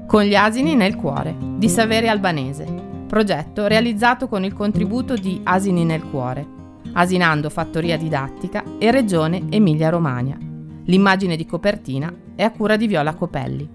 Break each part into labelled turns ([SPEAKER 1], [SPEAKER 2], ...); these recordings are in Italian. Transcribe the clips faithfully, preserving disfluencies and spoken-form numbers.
[SPEAKER 1] Con gli asini nel cuore di Saverio Albanese, progetto realizzato con il contributo di Asini nel Cuore, Asinando Fattoria Didattica e Regione Emilia-Romagna. L'immagine di copertina è a cura di Viola Copelli.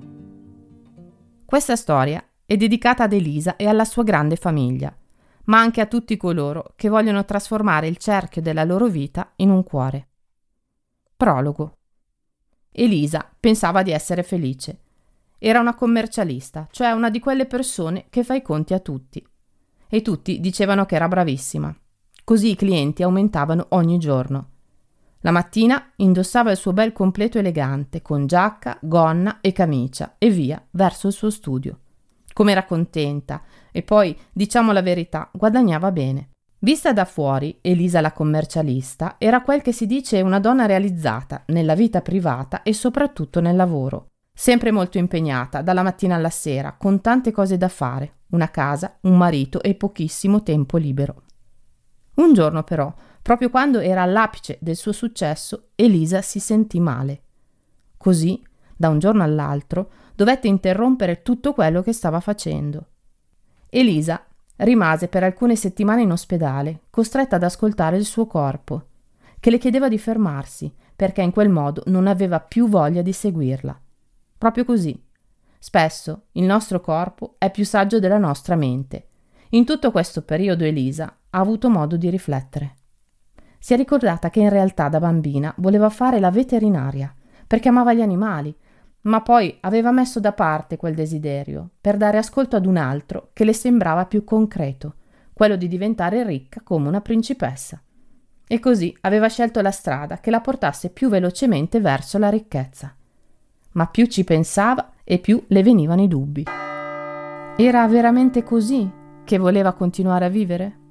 [SPEAKER 1] Questa storia è dedicata ad Elisa e alla sua grande famiglia, ma anche a tutti coloro che vogliono trasformare il cerchio della loro vita in un cuore. Prologo. Elisa pensava di essere felice. Era una commercialista, cioè una di quelle persone che fa i conti a tutti. E tutti dicevano che era bravissima. Così i clienti aumentavano ogni giorno. La mattina indossava il suo bel completo elegante, con giacca, gonna e camicia, e via, verso il suo studio. Com'era contenta, e poi, diciamo la verità, guadagnava bene. Vista da fuori, Elisa la commercialista era quel che si dice una donna realizzata nella vita privata e soprattutto nel lavoro. Sempre molto impegnata, dalla mattina alla sera, con tante cose da fare, una casa, un marito e pochissimo tempo libero. Un giorno però, proprio quando era all'apice del suo successo, Elisa si sentì male. Così, da un giorno all'altro, dovette interrompere tutto quello che stava facendo. Elisa rimase per alcune settimane in ospedale, costretta ad ascoltare il suo corpo, che le chiedeva di fermarsi, perché in quel modo non aveva più voglia di seguirla. Proprio così. Spesso il nostro corpo è più saggio della nostra mente. In tutto questo periodo Elisa ha avuto modo di riflettere. Si è ricordata che in realtà da bambina voleva fare la veterinaria, perché amava gli animali, ma poi aveva messo da parte quel desiderio per dare ascolto ad un altro che le sembrava più concreto, quello di diventare ricca come una principessa. E così aveva scelto la strada che la portasse più velocemente verso la ricchezza. Ma più ci pensava e più le venivano i dubbi. Era veramente così che voleva continuare a vivere?